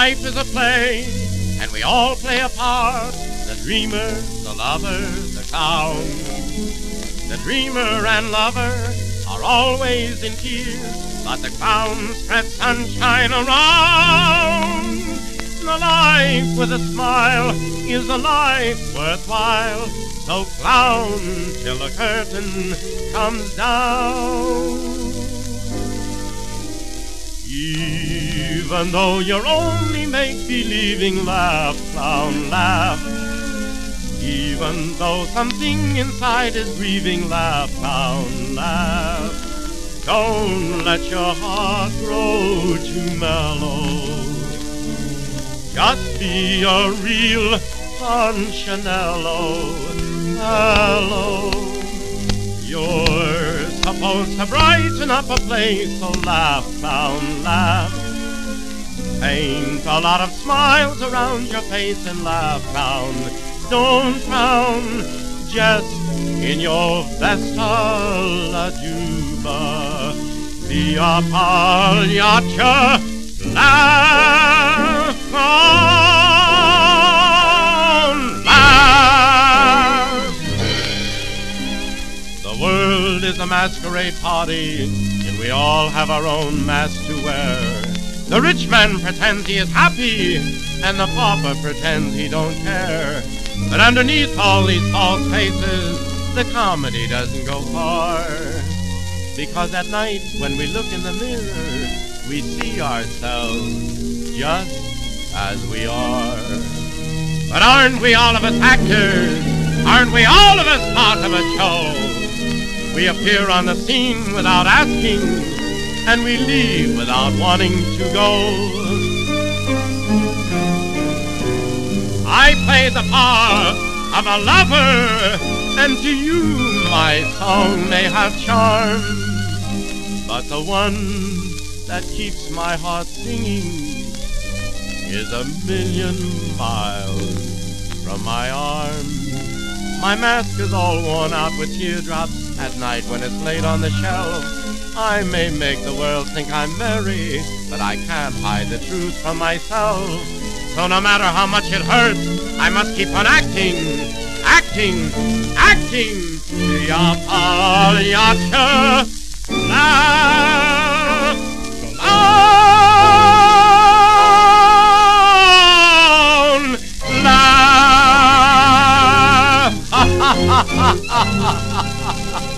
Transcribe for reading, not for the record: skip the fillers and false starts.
life is a play, and we all play a part. The dreamer, the lover, the clown. The dreamer and lover are always in tears, but the clown spreads sunshine around. The life with a smile is a life worthwhile, so clown till the curtain comes down. Even though you're only make-believing, laugh, clown, laugh. Even though something inside is grieving, laugh, clown, laugh. Don't let your heart grow too mellow. Just be a real Punchinello. Hello. You're supposed to brighten up a place, so laugh, clown, laugh. Paint a lot of smiles around your face and laugh, clown. Don't frown, just in your Vespa La Juba. Via Pagliaccia, laugh, clown, laugh. The world is a masquerade party, and we all have our own mask to wear. The rich man pretends he is happy, and the pauper pretends he don't care. But underneath all these false faces, the comedy doesn't go far. Because at night, when we look in the mirror, we see ourselves just as we are. But aren't we all of us actors? Aren't we all of us part of a show? We appear on the scene without asking, and we leave without wanting to go. I play the part of a lover, and to you my song may have charm. But the one that keeps my heart singing is a million miles from my arms. My mask is all worn out with teardrops at night when it's laid on the shelf. I may make the world think I'm merry, but I can't hide the truth from myself. So no matter how much it hurts, I must keep on acting, acting, acting. Via Pagliaccia, laugh, clown, laugh. Ha ha ha ha ha ha.